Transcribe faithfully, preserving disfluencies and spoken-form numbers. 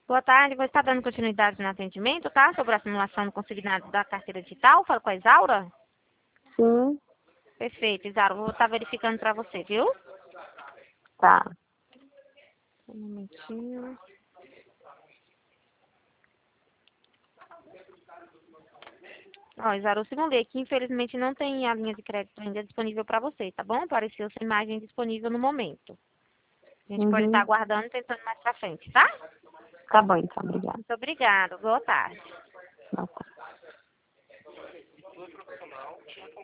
Boa tarde, você está dando continuidade no atendimento, tá? Sobre a simulação do consignado da carteira digital, fala com a Isaura? Sim, Perfeito, Isaura, vou estar verificando para você, viu? tá. Um momentinho. Ó, Isaura, eu simulei aqui, infelizmente não tem a linha de crédito ainda disponível para você, tá bom? Apareceu essa imagem disponível no momento. A gente pode estar Uhum. aguardando e tentando mais para frente, tá? Tá bom, então. Obrigada. Muito obrigada, boa tarde. Boa tarde.